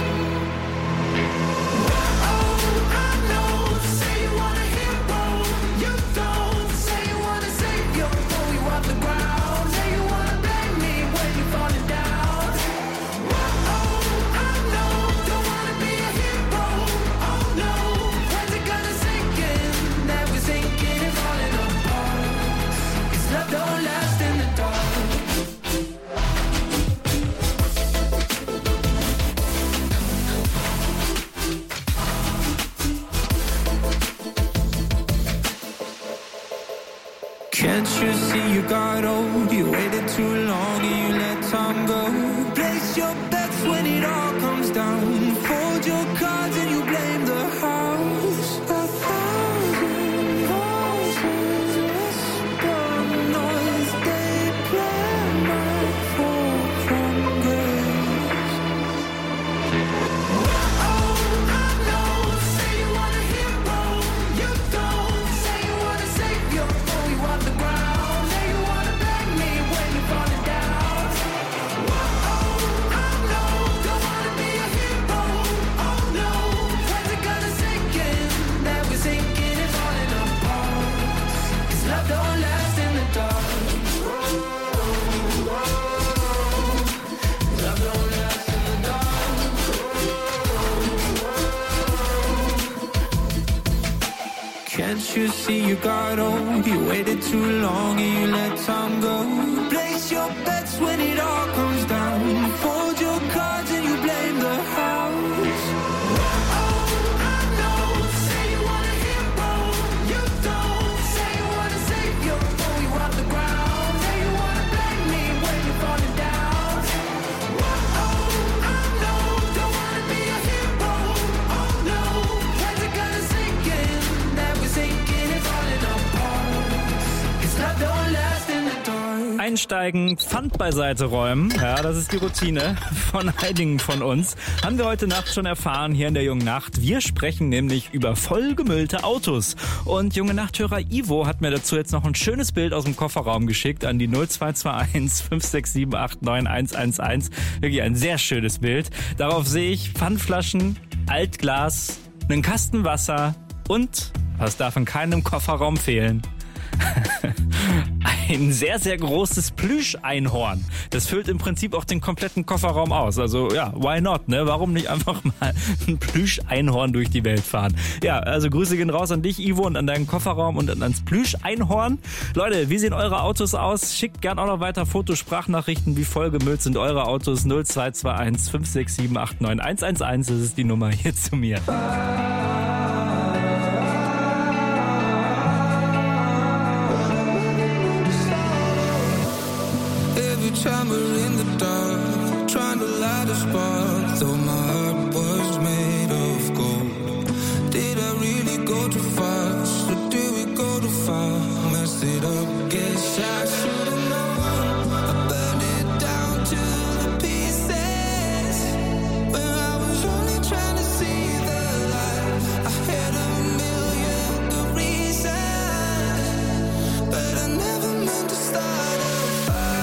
Oh, I know. Say you want a hero. You don't. Say you want a savior. Throw you off the ground. Say you wanna blame me when you're falling down. Oh, I know. Don't wanna be a hero. Oh no. When's it gonna sink in? That we're sinking and falling apart. 'Cause love don't last in the dark. Can't you see you got old? You waited too long and you let time go. Place your bets when it all comes down. Fold your cards and you blame the house. 1,000 voices whisper noise. They play my fall from grace. Oh, I know. Say you want a hero. You don't. Say you want a savior. Throw you off the ground. Say you wanna Can't you see you got old? You waited too long and you let time go. Place your bets when it all comes down. Fold your cards and you blame the house. Einsteigen, Pfand beiseite räumen. Ja, das ist die Routine von einigen von uns. Haben wir heute Nacht schon erfahren hier in der Jungen Nacht. Wir sprechen nämlich über vollgemüllte Autos. Und Junge Nachthörer Ivo hat mir dazu jetzt noch ein schönes Bild aus dem Kofferraum geschickt an die 0221 567 89 111. Wirklich ein sehr schönes Bild. Darauf sehe ich Pfandflaschen, Altglas, einen Kasten Wasser und, was darf in keinem Kofferraum fehlen? Ein sehr, sehr großes Plüscheinhorn. Das füllt im Prinzip auch den kompletten Kofferraum aus. Also ja, why not, ne? Warum nicht einfach mal ein Plüscheinhorn durch die Welt fahren? Ja, also Grüße gehen raus an dich, Ivo, und an deinen Kofferraum und ans Plüscheinhorn. Leute, wie sehen eure Autos aus? Schickt gern auch noch weiter Fotos, Sprachnachrichten. Wie vollgemüllt sind eure Autos? 0221 567 89 111. Das ist die Nummer hier zu mir. Time we're in the dark, trying to light a spark. Though my heart was made of gold. Did I really go too fast, or did we go too far? Messed it up, guess I should've known. I burned it down to the pieces when I was only trying to see the light. I had a million good reasons, but I never meant to start a fire.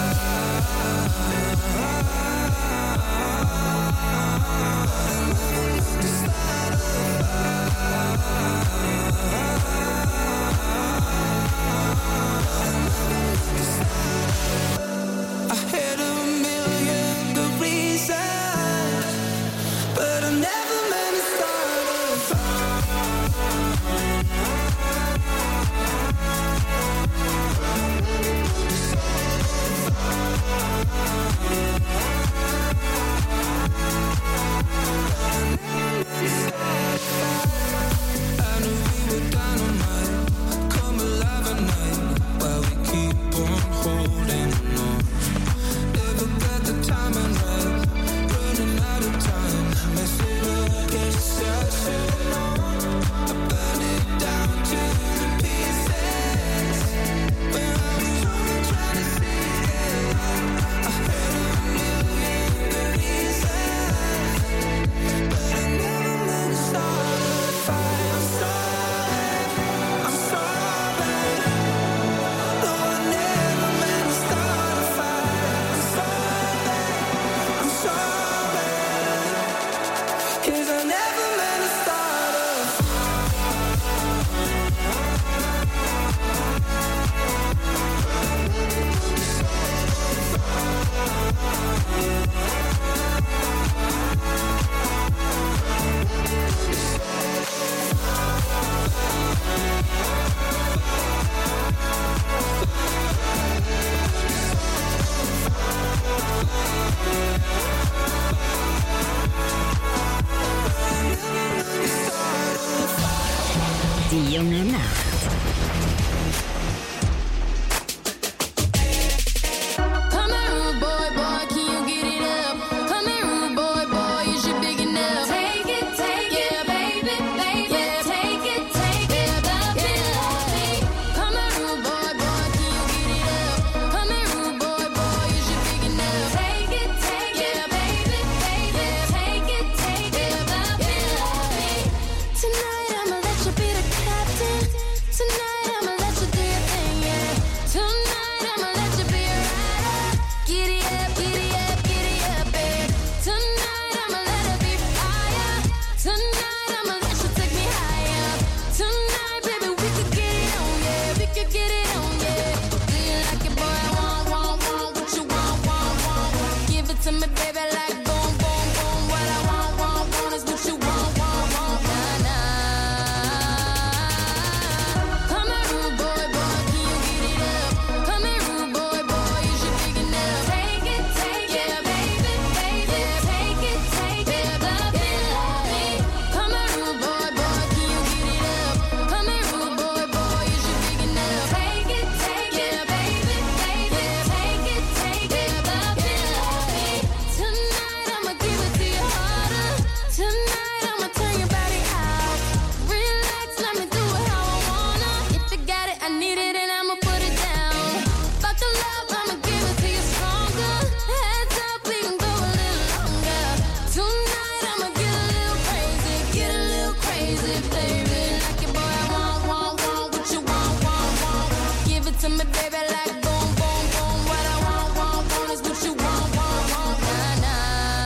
rocking me, baby, like boom, boom, boom. What I want is what you want, nah, nah.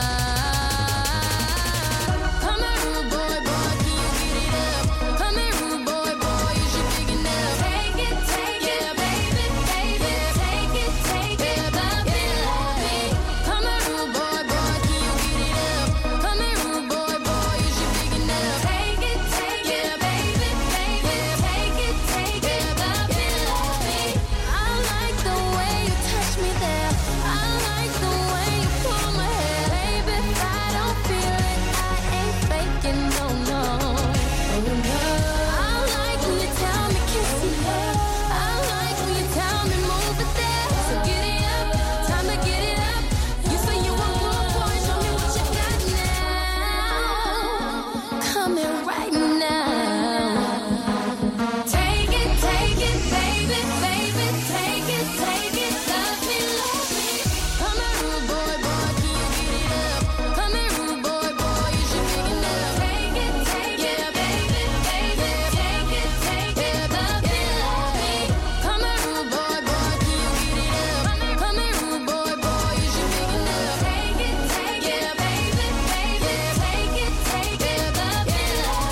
Come here, rude boy, boy, can you get it up? Come here, rude boy, boy, is you big enough? Take it, yeah, baby, baby, take it, love me. Come here, rude boy, boy, can you get it up? Come here, rude boy, boy, is you big enough? Take it, yeah, baby, baby, take it, love me. I like the way you touch me there. I like the way you pull my hair, baby. If I don't feel it, I ain't faking, no, no. Oh no. I like when you tell me kiss me there. I like when you tell me move it there. So get it up, time to get it up. You say you want more, boy, show me what you got now. Come here right now. Take it, baby, baby, take it, love me. Come here, rude boy, boy, can you get it up? Come here, rude boy, boy, is you big enough? Take it, yeah, baby, baby, take it, love me. Come here, rude boy, boy, can you get it up? Come here, rude boy, boy, is you big enough? Take it, yeah, baby, baby, take it, love me.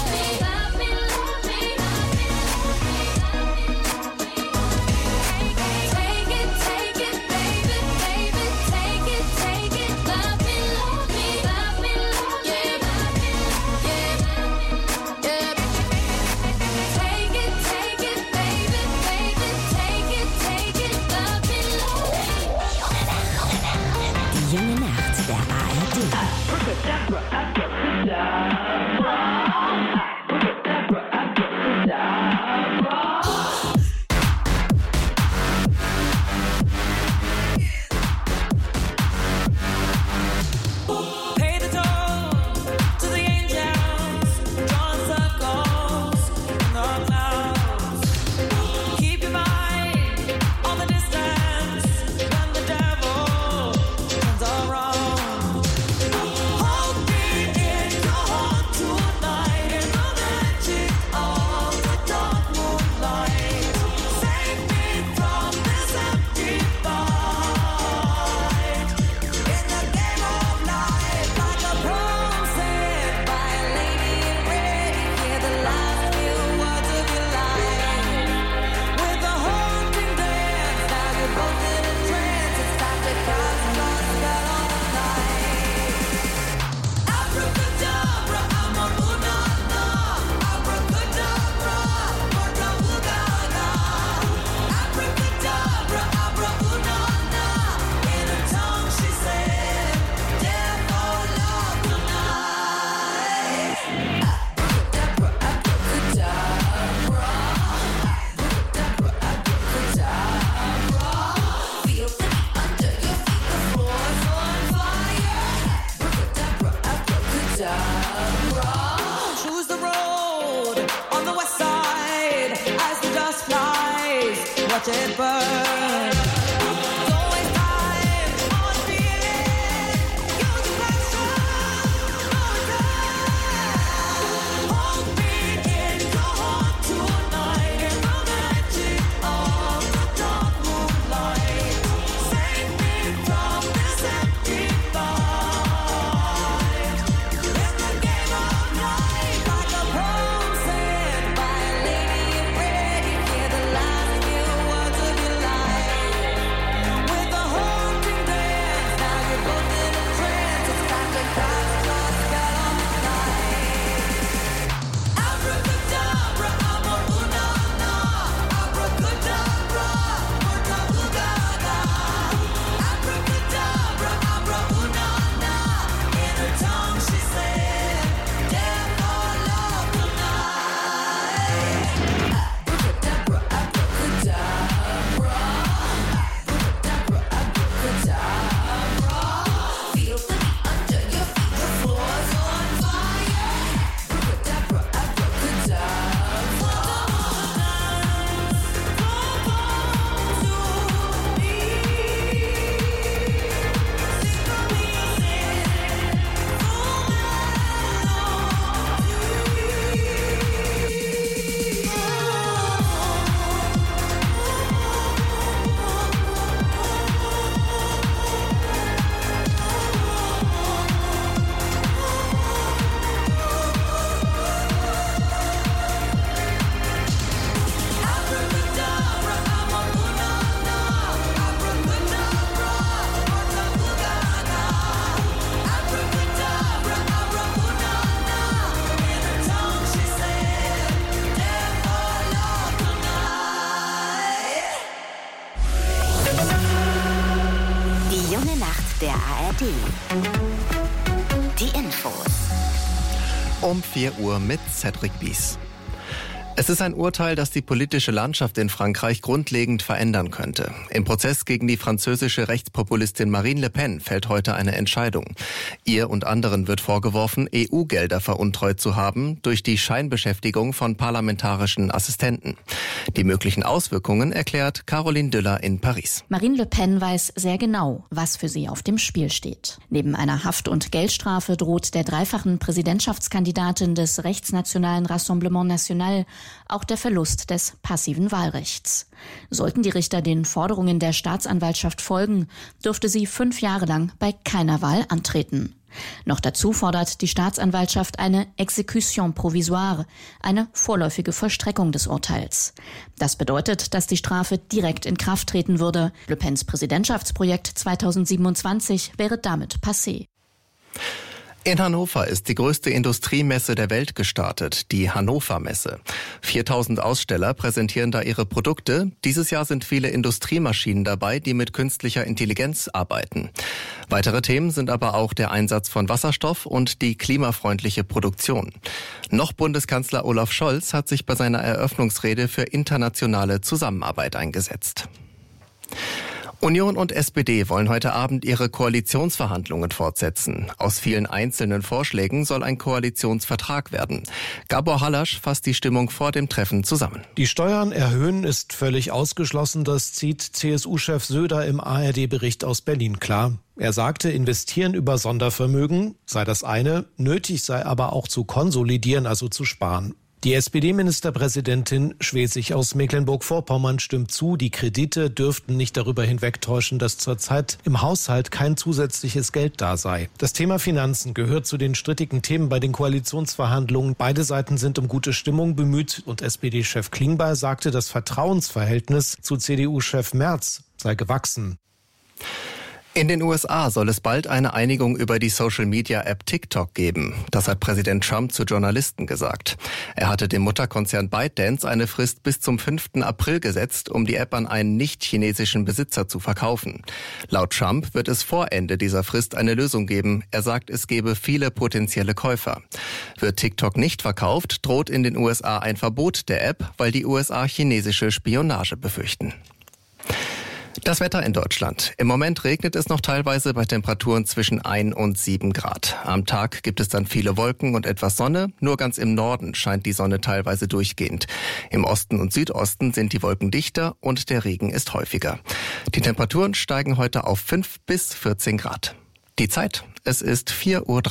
Die junge Nacht der ARD. Pay the toll to the angels, drawing circles in the clouds. Keep your mind on the distance when the devil turns around. Hold me in your heart tonight in the magic of the dark moonlight. Save me from this empty fight. In the game of life, like a prom set by a lady in red, hear the last few words of your life. With a haunting dance, now you're both in a trance. It's time to cast your spell on the night. Abracadabra, I'm a banana. Abracadabra, abracadabra. Abracadabra, abracadabra. In her tongue she said, "Death or love tonight." Abracadabra, abracadabra. Abracadabra, abracadabra. Feel the beat under your feet, the floor's on fire. Abracadabra, abracadabra. Choose the road on the west side as the dust flies. Watch it burn. Don't waste time on feeling. Use your passion. Hold me in your heart tonight in the magic of the dark moonlight. Save me from this empty fight. In the game of life, like a prom set by a lady in red, you hear the last few words of your der ARD. Die Infos. Um 4 Uhr mit Cedric Bies. Es ist ein Urteil, das die politische Landschaft in Frankreich grundlegend verändern könnte. Im Prozess gegen die französische Rechtspopulistin Marine Le Pen fällt heute eine Entscheidung. Ihr und anderen wird vorgeworfen, EU-Gelder veruntreut zu haben durch die Scheinbeschäftigung von parlamentarischen Assistenten. Die möglichen Auswirkungen erklärt Caroline Düller in Paris. Marine Le Pen weiß sehr genau, was für sie auf dem Spiel steht. Neben einer Haft- und Geldstrafe droht der dreifachen Präsidentschaftskandidatin des rechtsnationalen Rassemblement National auch der Verlust des passiven Wahlrechts. Sollten die Richter den Forderungen der Staatsanwaltschaft folgen, dürfte sie 5 Jahre lang bei keiner Wahl antreten. Noch dazu fordert die Staatsanwaltschaft eine Exécution provisoire, eine vorläufige Vollstreckung des Urteils. Das bedeutet, dass die Strafe direkt in Kraft treten würde. Le Pens Präsidentschaftsprojekt 2027 wäre damit passé. In Hannover ist die größte Industriemesse der Welt gestartet, die Hannover Messe. 4000 Aussteller präsentieren da ihre Produkte. Dieses Jahr sind viele Industriemaschinen dabei, die mit künstlicher Intelligenz arbeiten. Weitere Themen sind aber auch der Einsatz von Wasserstoff und die klimafreundliche Produktion. Noch Bundeskanzler Olaf Scholz hat sich bei seiner Eröffnungsrede für internationale Zusammenarbeit eingesetzt. Union und SPD wollen heute Abend ihre Koalitionsverhandlungen fortsetzen. Aus vielen einzelnen Vorschlägen soll ein Koalitionsvertrag werden. Gabor Hallasch fasst die Stimmung vor dem Treffen zusammen. Die Steuern erhöhen ist völlig ausgeschlossen, das zieht CSU-Chef Söder im ARD-Bericht aus Berlin klar. Er sagte, investieren über Sondervermögen sei das eine, nötig sei aber auch zu konsolidieren, also zu sparen. Die SPD-Ministerpräsidentin Schwesig aus Mecklenburg-Vorpommern stimmt zu, die Kredite dürften nicht darüber hinwegtäuschen, dass zurzeit im Haushalt kein zusätzliches Geld da sei. Das Thema Finanzen gehört zu den strittigen Themen bei den Koalitionsverhandlungen. Beide Seiten sind um gute Stimmung bemüht und SPD-Chef Klingbeil sagte, das Vertrauensverhältnis zu CDU-Chef Merz sei gewachsen. In den USA soll es bald eine Einigung über die Social-Media-App TikTok geben. Das hat Präsident Trump zu Journalisten gesagt. Er hatte dem Mutterkonzern ByteDance eine Frist bis zum 5. April gesetzt, um die App an einen nicht-chinesischen Besitzer zu verkaufen. Laut Trump wird es vor Ende dieser Frist eine Lösung geben. Er sagt, es gebe viele potenzielle Käufer. Wird TikTok nicht verkauft, droht in den USA ein Verbot der App, weil die USA chinesische Spionage befürchten. Das Wetter in Deutschland. Im Moment regnet es noch teilweise bei Temperaturen zwischen 1 und 7 Grad. Am Tag gibt es dann viele Wolken und etwas Sonne. Nur ganz im Norden scheint die Sonne teilweise durchgehend. Im Osten und Südosten sind die Wolken dichter und der Regen ist häufiger. Die Temperaturen steigen heute auf 5 bis 14 Grad. Die Zeit, es ist 4:03 Uhr.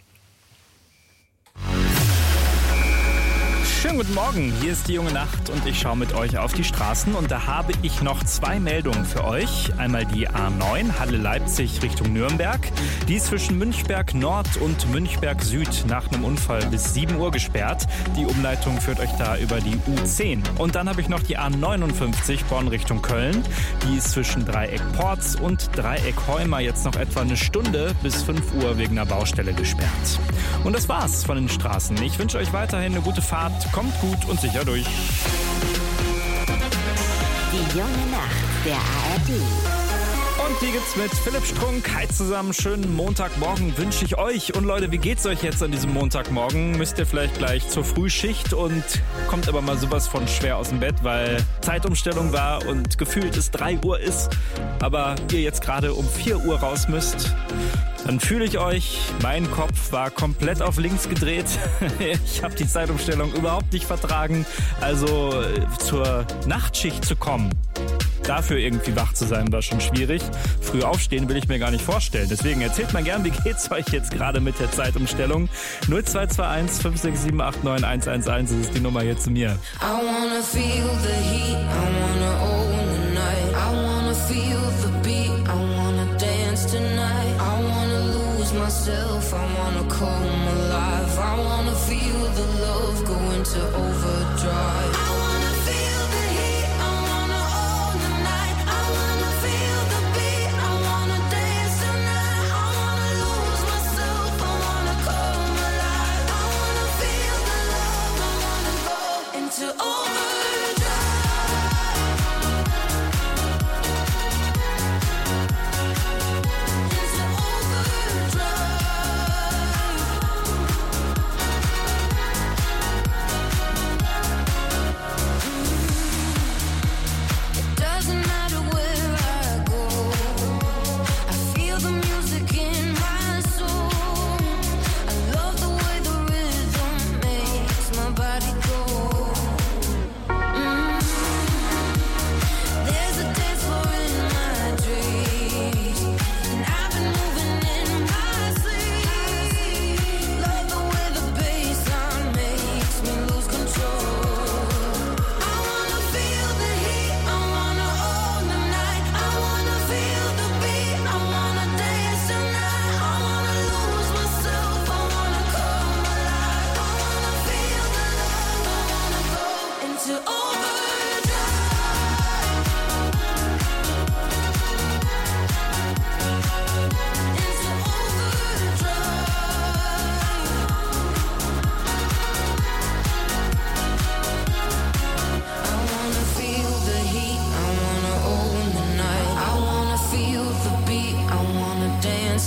Schönen guten Morgen, hier ist die junge Nacht und ich schaue mit euch auf die Straßen und da habe ich noch 2 Meldungen für euch. Einmal die A9 Halle-Leipzig Richtung Nürnberg. Die ist zwischen Münchberg Nord und Münchberg Süd nach einem Unfall bis 7 Uhr gesperrt. Die Umleitung führt euch da über die U10. Und dann habe ich noch die A59 Bonn Richtung Köln. Die ist zwischen Dreieck Porz und Dreieck Heumer jetzt noch etwa eine Stunde bis 5 Uhr wegen einer Baustelle gesperrt. Und das war's von den Straßen. Ich wünsche euch weiterhin eine gute Fahrt. Kommt gut und sicher durch. Die junge Nacht der ARD. Und die gibt's mit Philipp Strunk. Hi zusammen, schönen Montagmorgen wünsche ich euch. Und Leute, wie geht's euch jetzt an diesem Montagmorgen? Müsst ihr vielleicht gleich zur Frühschicht und kommt aber mal sowas von schwer aus dem Bett, weil Zeitumstellung war und gefühlt es 3 Uhr ist, aber ihr jetzt gerade um 4 Uhr raus müsst. Dann fühle ich euch, mein Kopf war komplett auf links gedreht. Ich habe die Zeitumstellung überhaupt nicht vertragen. Also zur Nachtschicht zu kommen, dafür irgendwie wach zu sein, war schon schwierig. Früh aufstehen will ich mir gar nicht vorstellen. Deswegen erzählt mal gern, wie geht's euch jetzt gerade mit der Zeitumstellung? 0221 567 89111, das ist die Nummer hier zu mir. I wanna feel the heat, I wanna own the night. I wanna feel the beat, I wanna dance tonight. I wanna lose myself, I wanna come alive. I wanna feel the love go into overdrive. I wanna feel the heat, I wanna own the night. I wanna feel the beat, I wanna dance tonight. I wanna lose myself, I wanna come alive. I wanna feel the love, I wanna go into overdrive. Into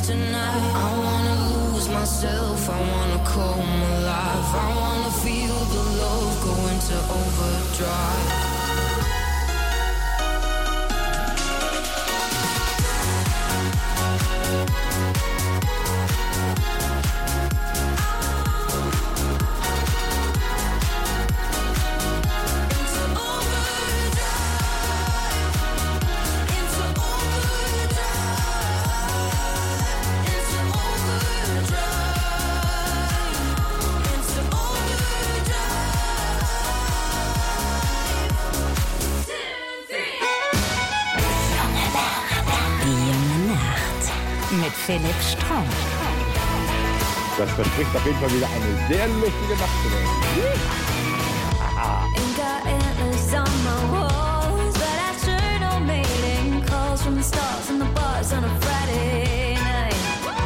tonight. I wanna lose myself, I wanna come alive. I wanna feel the love go into overdrive. Mit Philipp Strauch. Das verspricht auf jeden Fall wieder eine sehr lustige Nacht zu werden. Ain't got antlers on my walls, but I sure don't make any calls from the stars and the bars on a Friday night.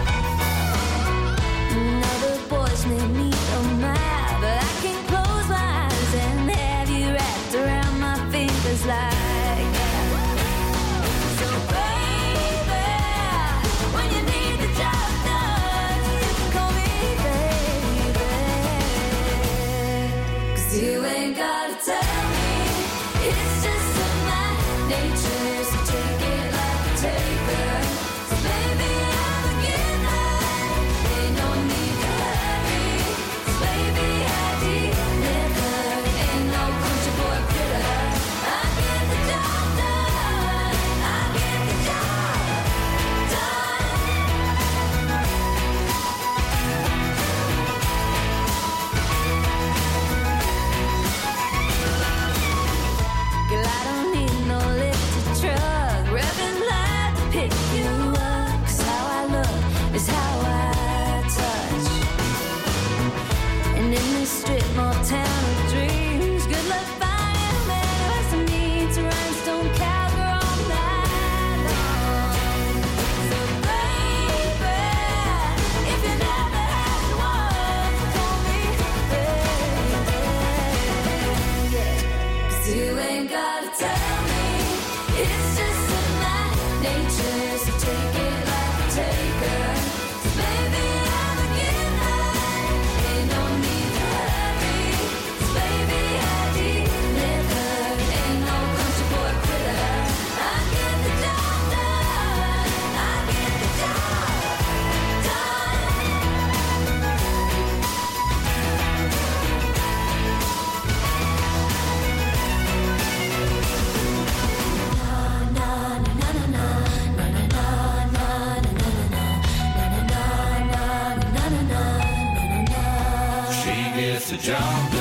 Now the boys made me so mad, but I can close my eyes and have you wrapped around my fingers like that. So baby, when you need the job done, you can call me baby. 'Cause you ain't gotta tell me, it's just in my nature, so take it like a taker. So baby, I'm a giver, ain't no need to hurry. So baby, I deliver, ain't no country boy critter. I get the job done, I get the job done. Girl, I don't need no lifted truck, revving loud to pick you up. 'Cause how I look is how I touch. And in this strip mall town of dreams, good luck finding a man who has the need to rhinestone cowgirl all night long. So baby, if you never had one, call me baby. Yeah. 'Cause you ain't gotta tell me, it's just in my nature, so take it like a taker. 'Cause baby, I'm a giver, ain't no need to hurry. 'Cause baby, I deliver, ain't no country boy critter. I get the job done, I get the job She gets the job done.